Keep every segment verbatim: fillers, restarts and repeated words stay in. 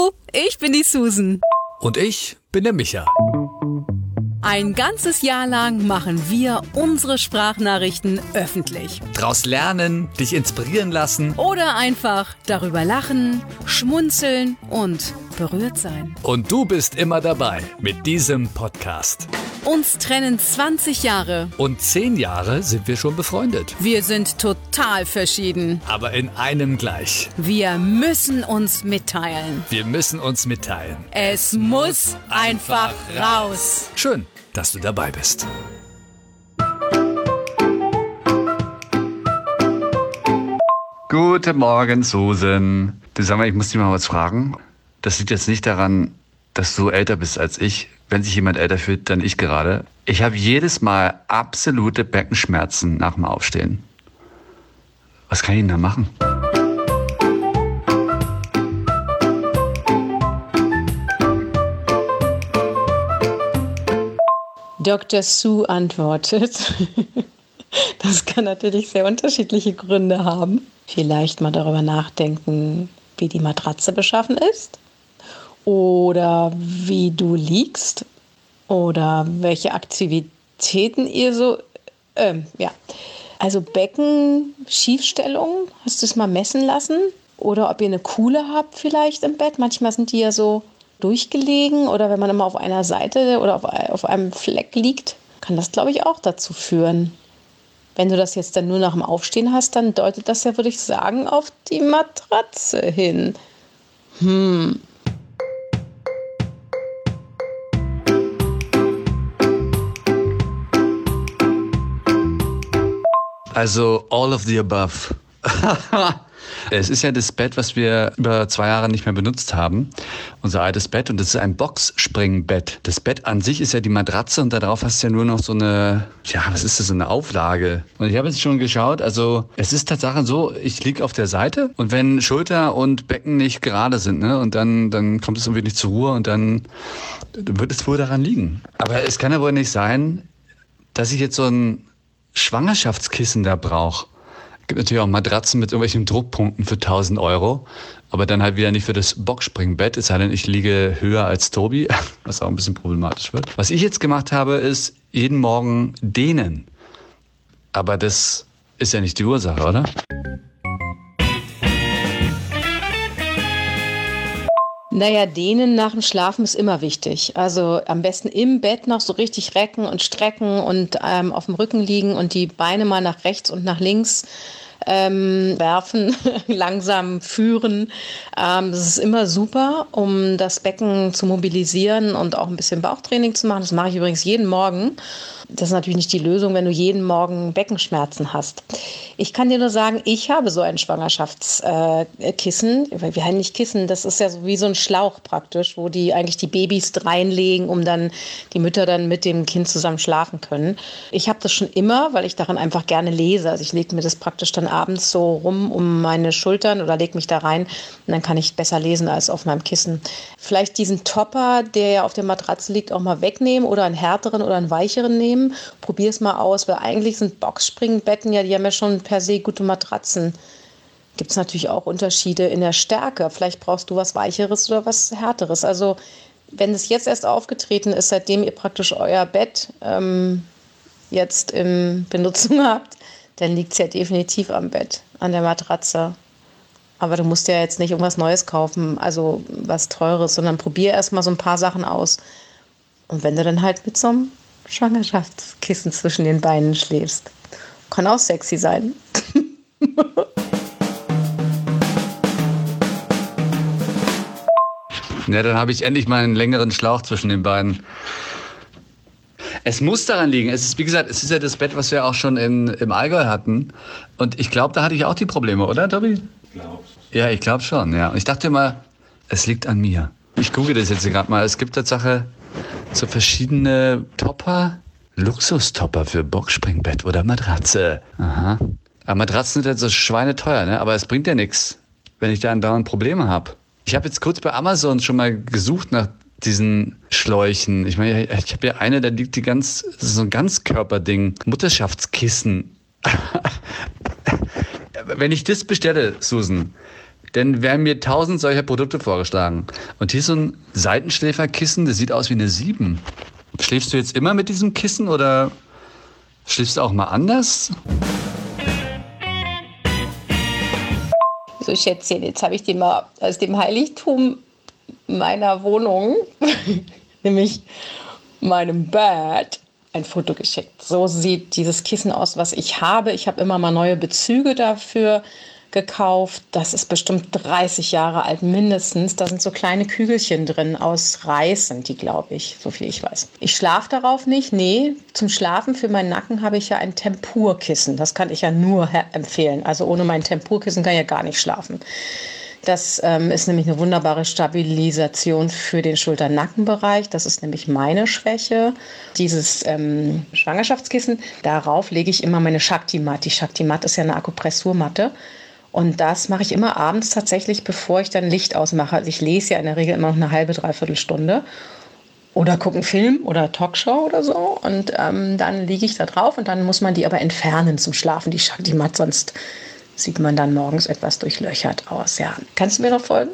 Hallo, ich bin die Susan. Und ich bin der Micha. Ein ganzes Jahr lang machen wir unsere Sprachnachrichten öffentlich. Draus lernen, dich inspirieren lassen. Oder einfach darüber lachen, schmunzeln und berührt sein. Und du bist immer dabei mit diesem Podcast. Uns trennen zwanzig Jahre. Und zehn Jahre sind wir schon befreundet. Wir sind total verschieden. Aber in einem gleich. Wir müssen uns mitteilen. Wir müssen uns mitteilen. Es muss einfach raus. Schön, dass du dabei bist. Guten Morgen, Susan. Du, sag mal, ich muss dich mal was fragen. Das liegt jetzt nicht daran, dass du älter bist als ich. Wenn sich jemand älter fühlt, dann ich gerade. Ich habe jedes Mal absolute Beckenschmerzen nach dem Aufstehen. Was kann ich denn da machen? Doktor Sue antwortet, das kann natürlich sehr unterschiedliche Gründe haben. Vielleicht mal darüber nachdenken, wie die Matratze beschaffen ist oder wie du liegst oder welche Aktivitäten ihr so, ähm, ja. Also Becken, Schiefstellung, hast du es mal messen lassen? Oder ob ihr eine Kuhle habt vielleicht im Bett? Manchmal sind die ja so durchgelegen oder wenn man immer auf einer Seite oder auf, auf einem Fleck liegt, kann das, glaube ich, auch dazu führen. Wenn du das jetzt dann nur nach dem Aufstehen hast, dann deutet das ja, würde ich sagen, auf die Matratze hin. Hm. Also all of the above. Es ist ja das Bett, was wir über zwei Jahre nicht mehr benutzt haben. Unser altes Bett. Und das ist ein Boxspringbett. Das Bett an sich ist ja die Matratze und darauf hast du ja nur noch so eine, ja, was ist das, so eine Auflage. Und ich habe jetzt schon geschaut, also es ist tatsächlich so, ich liege auf der Seite und wenn Schulter und Becken nicht gerade sind, ne, und dann, dann kommt es irgendwie nicht zur Ruhe und dann wird es wohl daran liegen. Aber es kann ja wohl nicht sein, dass ich jetzt so ein Schwangerschaftskissen da brauche. Es gibt natürlich auch Matratzen mit irgendwelchen Druckpunkten für tausend Euro, aber dann halt wieder nicht für das Boxspringbett, es sei denn, ich liege höher als Tobi, was auch ein bisschen problematisch wird. Was ich jetzt gemacht habe, ist jeden Morgen dehnen. Aber das ist ja nicht die Ursache, oder? Naja, dehnen nach dem Schlafen ist immer wichtig. Also am besten im Bett noch so richtig recken und strecken und ähm, auf dem Rücken liegen und die Beine mal nach rechts und nach links ähm, werfen, langsam führen. Ähm, das ist immer super, um das Becken zu mobilisieren und auch ein bisschen Bauchtraining zu machen. Das mache ich übrigens jeden Morgen. Das ist natürlich nicht die Lösung, wenn du jeden Morgen Beckenschmerzen hast. Ich kann dir nur sagen, ich habe so ein Schwangerschaftskissen. Äh, wir haben nicht Kissen, das ist ja so wie so ein Schlauch praktisch, wo die eigentlich die Babys reinlegen, um dann die Mütter dann mit dem Kind zusammen schlafen können. Ich habe das schon immer, weil ich daran einfach gerne lese. Also ich lege mir das praktisch dann abends so rum um meine Schultern oder lege mich da rein und dann kann ich besser lesen als auf meinem Kissen. Vielleicht diesen Topper, der ja auf der Matratze liegt, auch mal wegnehmen oder einen härteren oder einen weicheren nehmen. Probier es mal aus, weil eigentlich sind Boxspringbetten ja, die haben ja schon per se gute Matratzen. Gibt es natürlich auch Unterschiede in der Stärke. Vielleicht brauchst du was Weicheres oder was Härteres. Also wenn es jetzt erst aufgetreten ist, seitdem ihr praktisch euer Bett ähm, jetzt in Benutzung habt, dann liegt es ja definitiv am Bett, an der Matratze. Aber du musst ja jetzt nicht irgendwas Neues kaufen, also was Teures, sondern probier erst mal so ein paar Sachen aus. Und wenn du dann halt mit so einem Schwangerschaftskissen zwischen den Beinen schläfst. Kann auch sexy sein. Ja, dann habe ich endlich mal einen längeren Schlauch zwischen den Beinen. Es muss daran liegen. Es ist, wie gesagt, es ist ja das Bett, was wir auch schon in, im Allgäu hatten. Und ich glaube, da hatte ich auch die Probleme, oder, Tobi? Ich glaube. Ja, ich glaube schon, ja. Und ich dachte immer, es liegt an mir. Ich google das jetzt gerade mal. Es gibt tatsächlich so verschiedene Topper, Luxustopper für Boxspringbett oder Matratze. Aha. Aber Matratzen sind halt so schweineteuer, ne? Aber es bringt ja nichts, wenn ich da andauernd Probleme habe. Ich habe jetzt kurz bei Amazon schon mal gesucht nach diesen Schläuchen. Ich meine, ich habe ja eine, da liegt die ganz, das ist so ein Ganzkörperding, Mutterschaftskissen. Wenn ich das bestelle, Susan, dann werden mir tausend solcher Produkte vorgeschlagen. Und hier ist so ein Seitenschläferkissen, das sieht aus wie eine sieben. Schläfst du jetzt immer mit diesem Kissen oder schläfst du auch mal anders? So, Schätzchen, jetzt habe ich dir mal aus dem Heiligtum meiner Wohnung, nämlich meinem Bett, ein Foto geschickt. So sieht dieses Kissen aus, was ich habe. Ich habe immer mal neue Bezüge dafür gekauft. Das ist bestimmt dreißig Jahre alt, mindestens. Da sind so kleine Kügelchen drin, aus Reis sind die, glaube ich, so viel ich weiß. Ich schlafe darauf nicht. Nee, zum Schlafen für meinen Nacken habe ich ja ein Tempurkissen. Das kann ich ja nur empfehlen. Also ohne mein Tempurkissen kann ich ja gar nicht schlafen. Das ähm, ist nämlich eine wunderbare Stabilisation für den Schulter-Nackenbereich. Das ist nämlich meine Schwäche. Dieses ähm, Schwangerschaftskissen, darauf lege ich immer meine Shakti-Mat. Die Shakti-Mat ist ja eine Akupressurmatte. Und das mache ich immer abends tatsächlich, bevor ich dann Licht ausmache. Also ich lese ja in der Regel immer noch eine halbe, dreiviertel Stunde. Oder gucke einen Film oder Talkshow oder so. Und ähm, dann liege ich da drauf und dann muss man die aber entfernen zum Schlafen, die Shakti-Mat, sonst sieht man dann morgens etwas durchlöchert aus. Ja, kannst du mir noch folgen?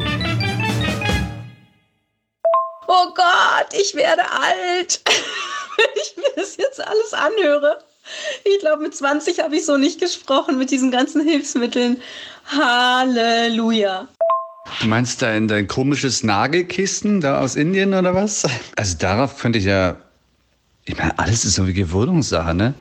Oh Gott, ich werde alt, wenn ich mir das jetzt alles anhöre. Ich glaube, mit zwanzig habe ich so nicht gesprochen mit diesen ganzen Hilfsmitteln. Halleluja. Du meinst dein, dein komisches Nagelkissen da aus Indien oder was? Also darauf könnte ich ja, ich meine, alles ist so wie Gewöhnungssache, ne?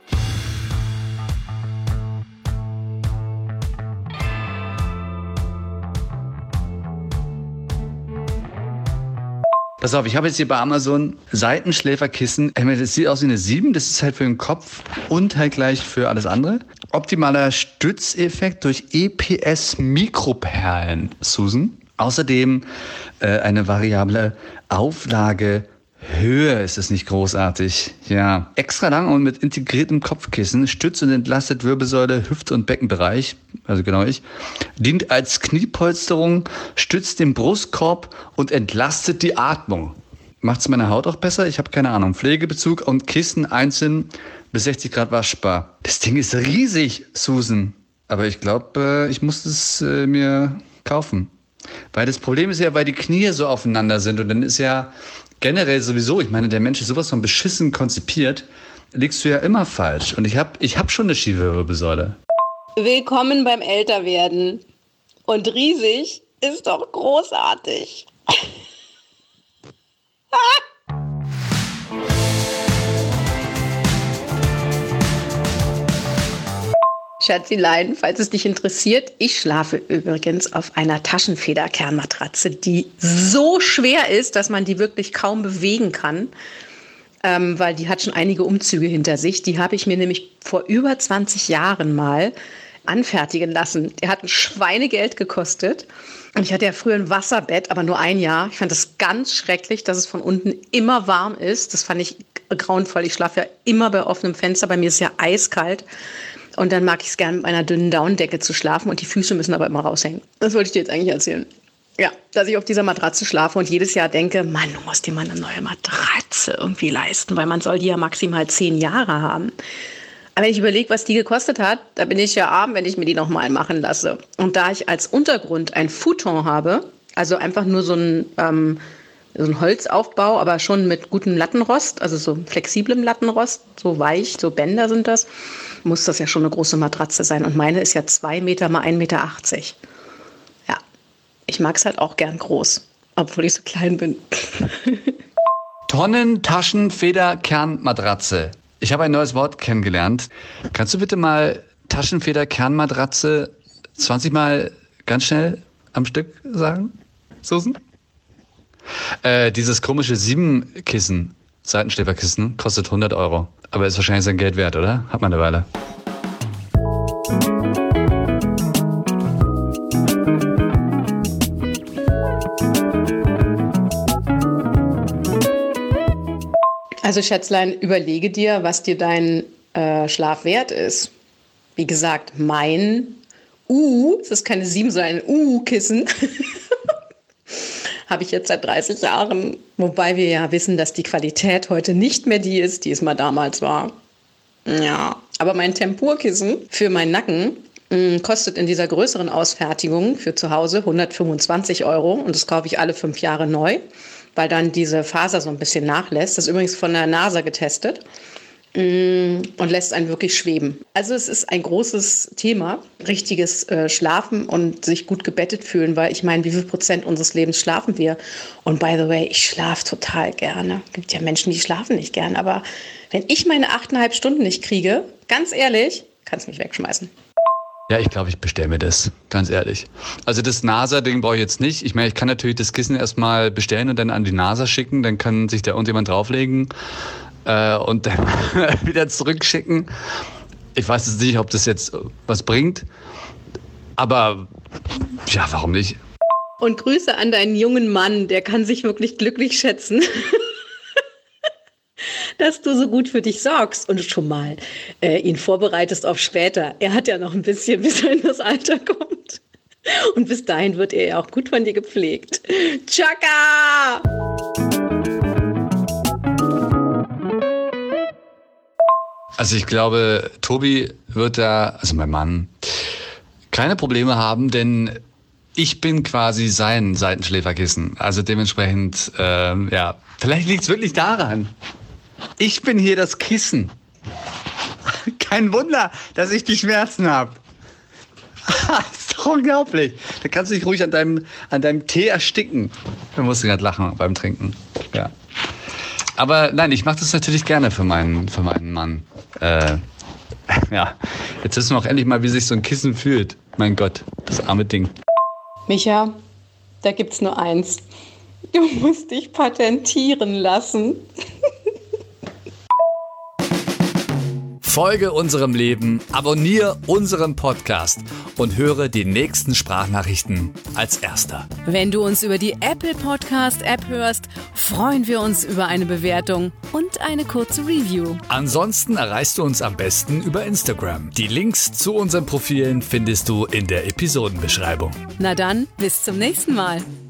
Pass auf, ich habe jetzt hier bei Amazon Seitenschläferkissen. Das sieht aus wie eine sieben, das ist halt für den Kopf und halt gleich für alles andere. Optimaler Stützeffekt durch E P S-Mikroperlen, Susan. Außerdem äh, eine variable Auflagehöhe. Ist das nicht großartig? Ja. Extra lang und mit integriertem Kopfkissen, stützt und entlastet Wirbelsäule, Hüft- und Beckenbereich, also genau ich, dient als Kniepolsterung, stützt den Brustkorb und entlastet die Atmung. Macht es meine Haut auch besser? Ich habe keine Ahnung. Pflegebezug und Kissen einzeln bis sechzig Grad waschbar. Das Ding ist riesig, Susan. Aber ich glaube, äh, ich muss es äh, mir kaufen. Weil das Problem ist ja, weil die Knie so aufeinander sind und dann ist ja generell sowieso, ich meine, der Mensch ist sowas von beschissen konzipiert, liegst du ja immer falsch. Und ich habe ich hab schon eine schiefe Wirbelsäule. Willkommen beim Älterwerden. Und riesig ist doch großartig. Schatzilein, falls es dich interessiert, ich schlafe übrigens auf einer Taschenfederkernmatratze, die so schwer ist, dass man die wirklich kaum bewegen kann, ähm, weil die hat schon einige Umzüge hinter sich. Die habe ich mir nämlich vor über zwanzig Jahren mal anfertigen lassen. Der hat ein Schweinegeld gekostet. Und ich hatte ja früher ein Wasserbett, aber nur ein Jahr. Ich fand das ganz schrecklich, dass es von unten immer warm ist. Das fand ich grauenvoll. Ich schlafe ja immer bei offenem Fenster. Bei mir ist es ja eiskalt. Und dann mag ich es gerne mit einer dünnen Daunendecke zu schlafen und die Füße müssen aber immer raushängen. Das wollte ich dir jetzt eigentlich erzählen. Ja, dass ich auf dieser Matratze schlafe und jedes Jahr denke, Mann, du musst dir mal eine neue Matratze irgendwie leisten, weil man soll die ja maximal zehn Jahre haben. Aber wenn ich überlege, was die gekostet hat, da bin ich ja arm, wenn ich mir die nochmal machen lasse. Und da ich als Untergrund ein Futon habe, also einfach nur so ein, ähm, so ein Holzaufbau, aber schon mit gutem Lattenrost, also so flexiblem Lattenrost, so weich, so Bänder sind das, muss das ja schon eine große Matratze sein. Und meine ist ja zwei Meter mal ein Meter achtzig. Ja, ich mag es halt auch gern groß, obwohl ich so klein bin. Tonnen-Taschenfeder-Kernmatratze. Ich habe ein neues Wort kennengelernt. Kannst du bitte mal Taschenfeder-Kernmatratze zwanzig Mal ganz schnell am Stück sagen, Susan? Äh, dieses komische Sieben-Kissen, Seitenschläferkissen, kostet hundert Euro. Aber ist wahrscheinlich sein Geld wert, oder? Hat man eine Weile. Also Schätzlein, überlege dir, was dir dein äh, Schlaf wert ist. Wie gesagt, mein U, es ist keine sieben, sondern ein U-Kissen, habe ich jetzt seit dreißig Jahren. Wobei wir ja wissen, dass die Qualität heute nicht mehr die ist, die es mal damals war. Ja, aber mein Tempurkissen für meinen Nacken, Kostet in dieser größeren Ausfertigung für zu Hause hundertfünfundzwanzig Euro und das kaufe ich alle fünf Jahre neu, weil dann diese Faser so ein bisschen nachlässt. Das ist übrigens von der NASA getestet und lässt einen wirklich schweben. Also es ist ein großes Thema, richtiges äh, Schlafen und sich gut gebettet fühlen, weil ich meine, wie viel Prozent unseres Lebens schlafen wir? Und by the way, ich schlafe total gerne. Es gibt ja Menschen, die schlafen nicht gern, aber wenn ich meine achteinhalb Stunden nicht kriege, ganz ehrlich, kannst mich wegschmeißen. Ja, ich glaube, ich bestelle mir das, ganz ehrlich. Also das NASA-Ding brauche ich jetzt nicht. Ich meine, ich kann natürlich das Kissen erstmal bestellen und dann an die NASA schicken, dann kann sich da irgendjemand drauflegen äh, und dann wieder zurückschicken. Ich weiß jetzt nicht, ob das jetzt was bringt, aber ja, warum nicht? Und Grüße an deinen jungen Mann, der kann sich wirklich glücklich schätzen, dass du so gut für dich sorgst und schon mal äh, ihn vorbereitest auf später. Er hat ja noch ein bisschen, bis er in das Alter kommt. Und bis dahin wird er ja auch gut von dir gepflegt. Tschakka! Also ich glaube, Tobi wird da, also mein Mann, keine Probleme haben, denn ich bin quasi sein Seitenschläferkissen. Also dementsprechend, ähm, ja, vielleicht liegt es wirklich daran. Ich bin hier das Kissen. Kein Wunder, dass ich die Schmerzen habe. Ist doch unglaublich. Da kannst du dich ruhig an deinem, an deinem Tee ersticken. Da musst du gerade lachen beim Trinken. Ja. Aber nein, ich mache das natürlich gerne für meinen, für meinen Mann. Äh, ja, jetzt wissen wir auch endlich mal, wie sich so ein Kissen fühlt. Mein Gott, das arme Ding. Micha, da gibt's nur eins. Du musst dich patentieren lassen. Folge unserem Leben, abonniere unseren Podcast und höre die nächsten Sprachnachrichten als Erster. Wenn du uns über die Apple Podcast App hörst, freuen wir uns über eine Bewertung und eine kurze Review. Ansonsten erreichst du uns am besten über Instagram. Die Links zu unseren Profilen findest du in der Episodenbeschreibung. Na dann, bis zum nächsten Mal.